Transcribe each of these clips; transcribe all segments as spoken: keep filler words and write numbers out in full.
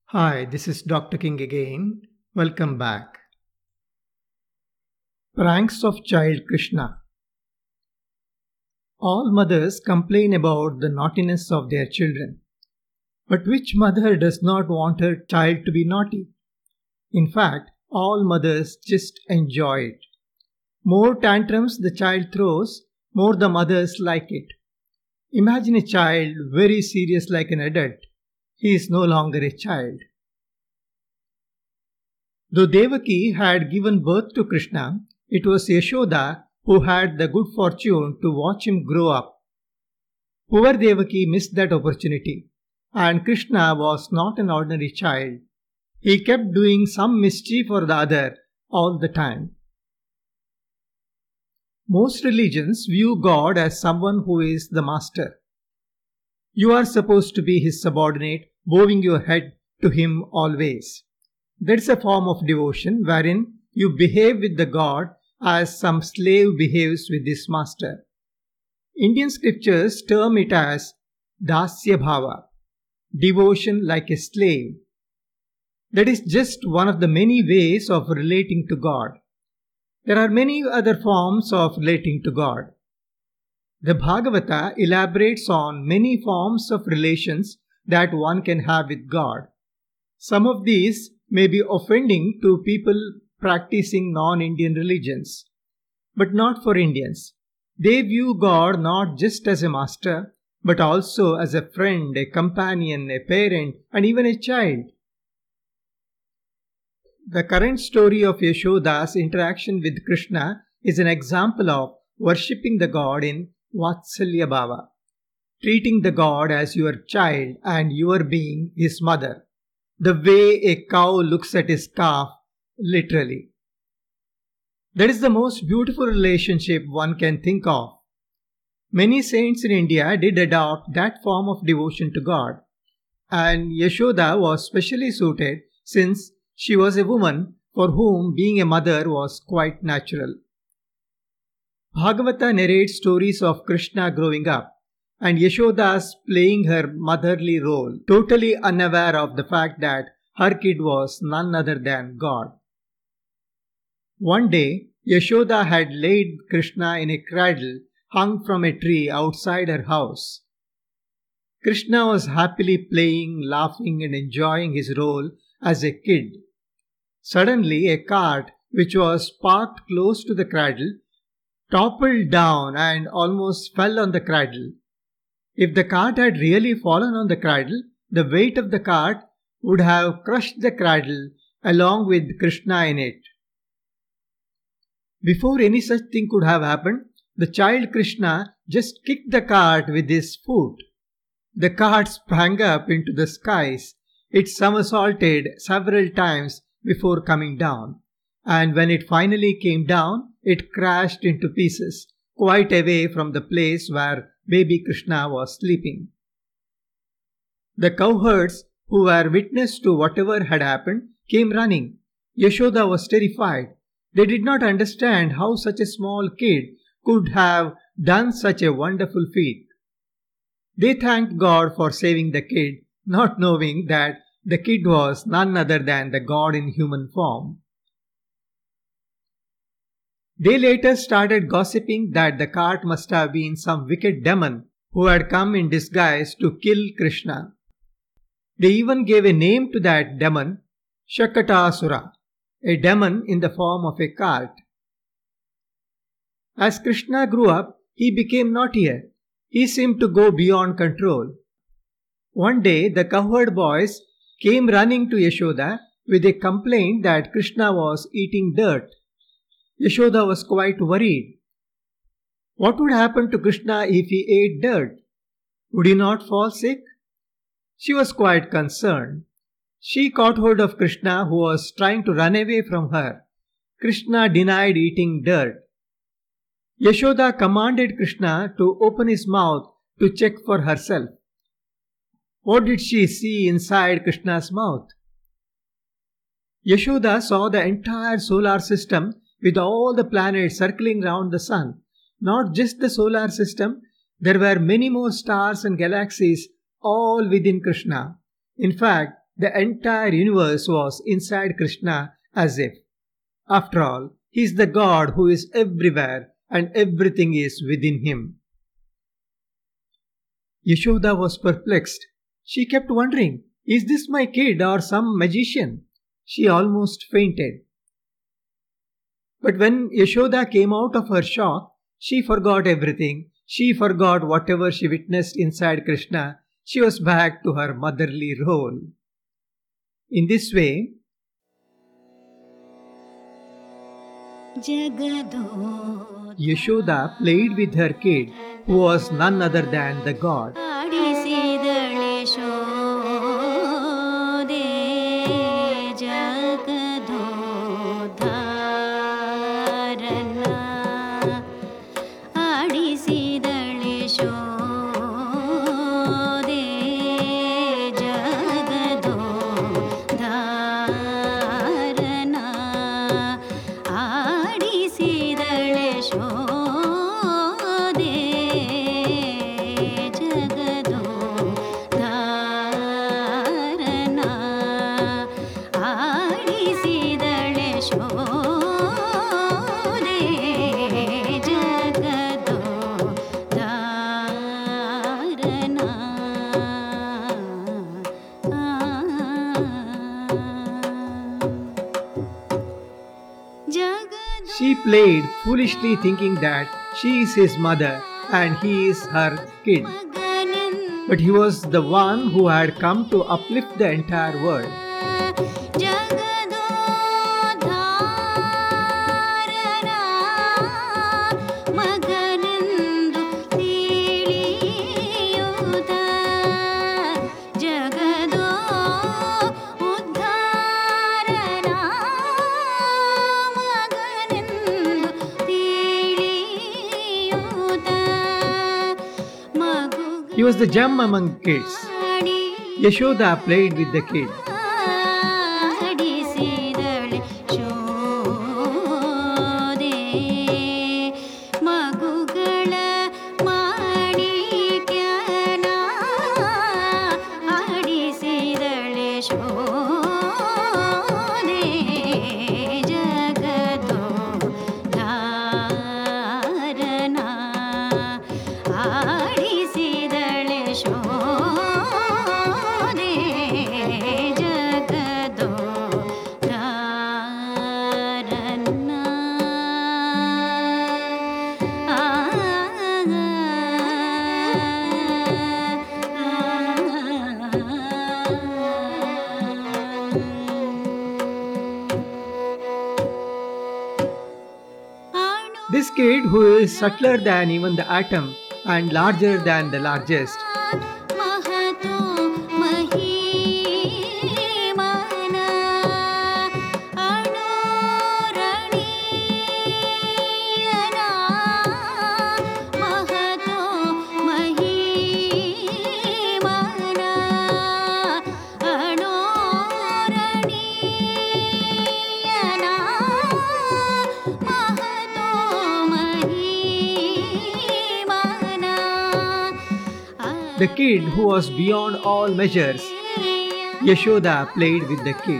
Hi, this is Doctor King again. Welcome back. Pranks of Child Krishna. All mothers complain about the naughtiness of their children. But which mother does not want her child to be naughty? In fact, all mothers just enjoy it. More tantrums the child throws, more the mothers like it. Imagine a child very serious like an adult. He is no longer a child. Though Devaki had given birth to Krishna, it was Yashoda who had the good fortune to watch him grow up. Poor Devaki missed that opportunity, and Krishna was not an ordinary child. He kept doing some mischief or the other all the time. Most religions view God as someone who is the master. You are supposed to be his subordinate, bowing your head to him always. That's a form of devotion wherein you behave with the God as some slave behaves with his master. Indian scriptures term it as Dasya Bhava, devotion like a slave. That is just one of the many ways of relating to God. There are many other forms of relating to God. The Bhagavata elaborates on many forms of relations that one can have with God. Some of these may be offending to people practicing non-Indian religions, but not for Indians. They view God not just as a master, but also as a friend, a companion, a parent, and even a child. The current story of Yashoda's interaction with Krishna is an example of worshipping the God in Vatsalya Bhava, treating the God as your child and your being his mother, the way a cow looks at his calf, literally. That is the most beautiful relationship one can think of. Many saints in India did adopt that form of devotion to God, and Yashoda was specially suited since she was a woman for whom being a mother was quite natural. Bhagavata narrates stories of Krishna growing up and Yashoda's playing her motherly role, totally unaware of the fact that her kid was none other than God. One day, Yashoda had laid Krishna in a cradle hung from a tree outside her house. Krishna was happily playing, laughing, and enjoying his role as a kid. Suddenly, a cart, which was parked close to the cradle, toppled down and almost fell on the cradle. If the cart had really fallen on the cradle, the weight of the cart would have crushed the cradle along with Krishna in it. Before any such thing could have happened, the child Krishna just kicked the cart with his foot. The cart sprang up into the skies. It somersaulted several times before coming down, and when it finally came down, it crashed into pieces, quite away from the place where baby Krishna was sleeping. The cowherds who were witness to whatever had happened came running. Yashoda was terrified. They did not understand how such a small kid could have done such a wonderful feat. They thanked God for saving the kid, not knowing that the kid was none other than the God in human form. They later started gossiping that the cart must have been some wicked demon who had come in disguise to kill Krishna. They even gave a name to that demon, Shakatasura, a demon in the form of a cart. As Krishna grew up, he became naughtier. He seemed to go beyond control. One day, the cowherd boys came running to Yashoda with a complaint that Krishna was eating dirt. Yashoda was quite worried. What would happen to Krishna if he ate dirt? Would he not fall sick? She was quite concerned. She caught hold of Krishna, who was trying to run away from her. Krishna denied eating dirt. Yashoda commanded Krishna to open his mouth to check for herself. What did she see inside Krishna's mouth? Yashoda saw the entire solar system with all the planets circling round the sun. Not just the solar system, there were many more stars and galaxies all within Krishna. In fact, The entire universe was inside Krishna as if, after all, he is the God who is everywhere and everything is within him. Yashoda was perplexed. She kept wondering, is this my kid or some magician? She almost fainted. But when Yashoda came out of her shock, she forgot everything. She forgot whatever she witnessed inside Krishna. She was back to her motherly role. In this way, Yashoda played with her kid, who was none other than the God. She played foolishly thinking that she is his mother and he is her kid. But he was the one who had come to uplift the entire world. He was the gem among kids. Yashoda played with the kid. This kid, who is subtler than even the atom and larger than the largest, the kid who was beyond all measures, Yashoda played with the kid.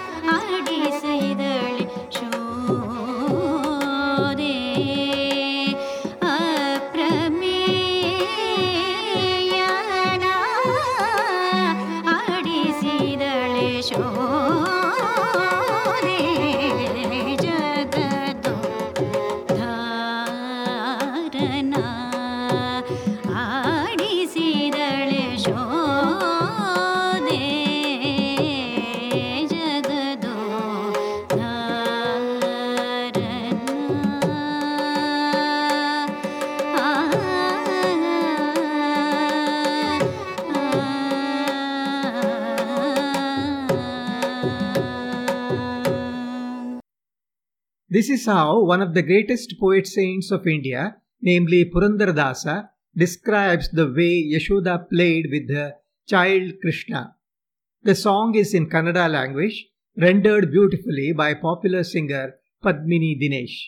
This is how one of the greatest poet saints of India, namely Purandaradasa, describes the way Yashoda played with the child Krishna. The song is in Kannada language, rendered beautifully by popular singer Padmini Dinesh.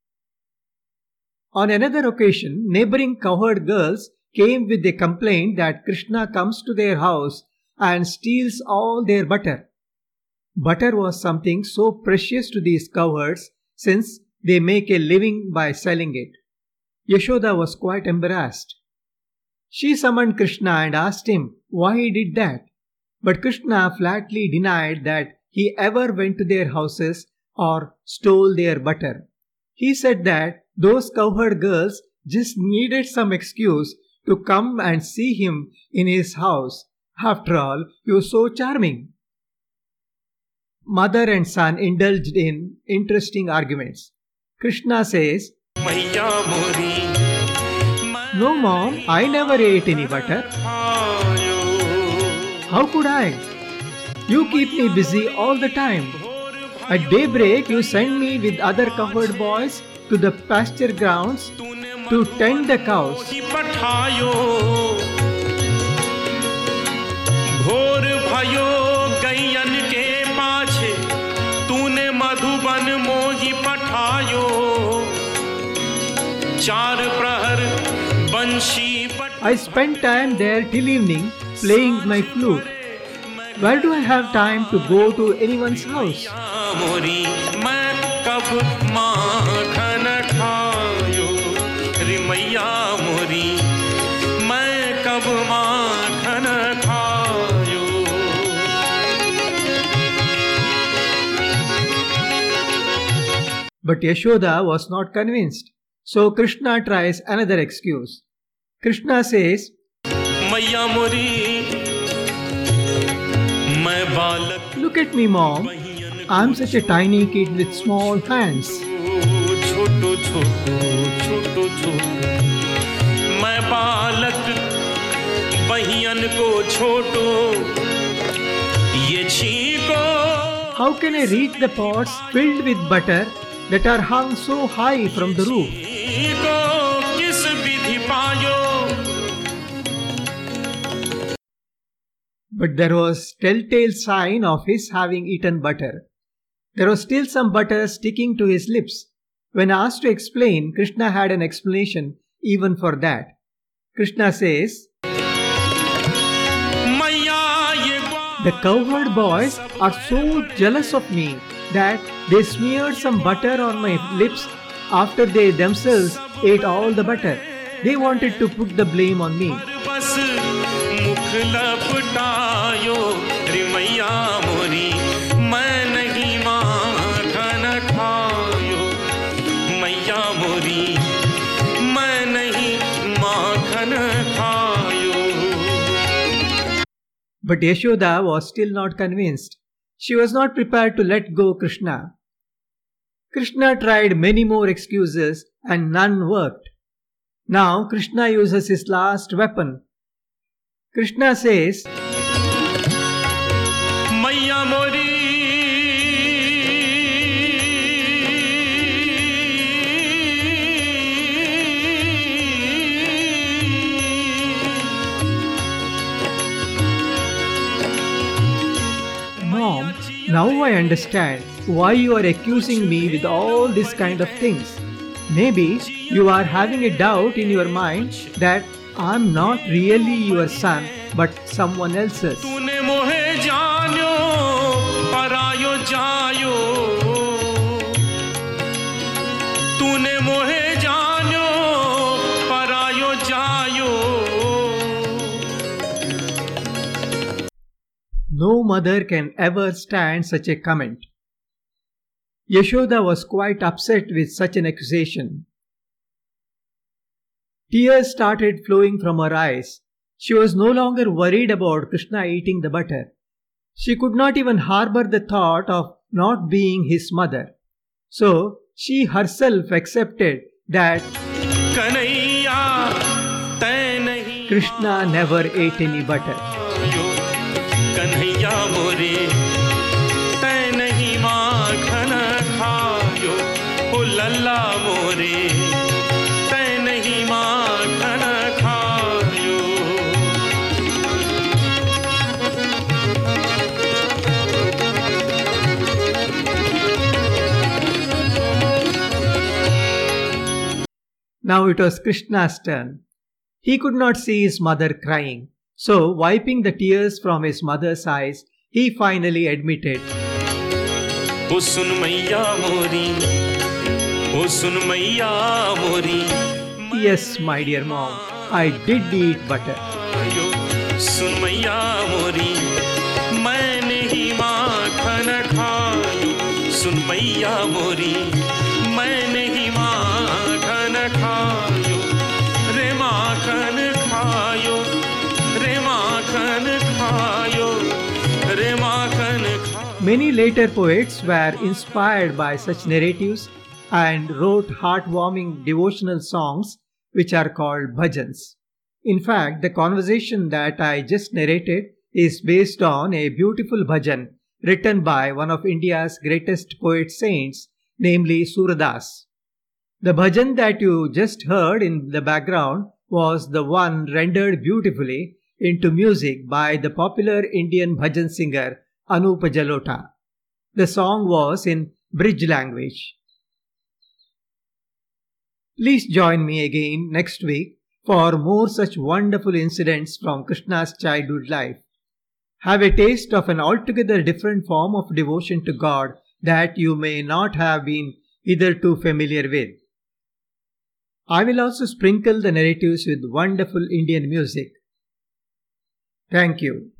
On another occasion, neighboring cowherd girls came with a complaint that Krishna comes to their house and steals all their butter. Butter was something so precious to these cowherds since they make a living by selling it. Yashoda was quite embarrassed. She summoned Krishna and asked him why he did that. But Krishna flatly denied that he ever went to their houses or stole their butter. He said that those cowherd girls just needed some excuse to come and see him in his house. After all, he was so charming. Mother and son indulged in interesting arguments. Krishna says, "No, Mom, I never ate any butter. How could I? You keep me busy all the time. At daybreak, you send me with other cowherd boys to the pasture grounds to tend the cows. I spend time there till evening playing my flute. Where do I have time to go to anyone's house?" But Yashoda was not convinced. So Krishna tries another excuse. Krishna says, "Look at me, Mom. I'm such a tiny kid with small hands. How can I reach the pots filled with butter that are hung so high from the roof?" But there was telltale sign of his having eaten butter. There was still some butter sticking to his lips. When asked to explain, Krishna had an explanation even for that. Krishna says, "The cowherd boys are so jealous of me that they smeared some butter on my lips after they themselves ate all the butter. They wanted to put the blame on me." But Yashoda was still not convinced. She was not prepared to let go Krishna. Krishna tried many more excuses and none worked. Now Krishna uses his last weapon. Krishna says, "Maiya mori, Mom, now I understand why you are accusing me with all this kind of things. Maybe you are having a doubt in your mind that I'm not really your son but someone else's. No mother can ever stand such a comment. Yashoda was quite upset with such an accusation. Tears started flowing from her eyes. She was no longer worried about Krishna eating the butter. She could not even harbor the thought of not being his mother. So she herself accepted that Krishna never ate any butter. Now it was Krishna's turn. He could not see his mother crying. So, wiping the tears from his mother's eyes, he finally admitted, O sun maiya mori, O sun maiya mori. Yes, my dear mom, I did eat butter. Sun maiya mori, maine hi makhan khayo. Sun maiya mori, maine hi makhan khayo. Re makhan khayo, re makhan khayo, re makhan khayo. Many later poets were inspired by such narratives and wrote heartwarming devotional songs which are called bhajans. In fact, the conversation that I just narrated is based on a beautiful bhajan written by one of India's greatest poet saints, namely Suradas. The bhajan that you just heard in the background was the one rendered beautifully into music by the popular Indian bhajan singer Anup Jalota. The song was in Bridge language. Please join me again next week for more such wonderful incidents from Krishna's childhood life. Have a taste of an altogether different form of devotion to God that you may not have been hitherto familiar with. I will also sprinkle the narratives with wonderful Indian music. Thank you.